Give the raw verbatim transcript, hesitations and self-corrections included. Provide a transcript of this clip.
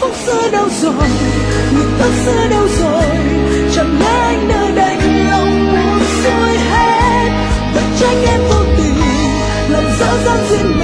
phút xưa đâu rồi, nguyện ước xưa đâu rồi, chẳng lẽ anh đã đành lòng buông xuôi hết, bất trách em vô tình làm dở dang duyên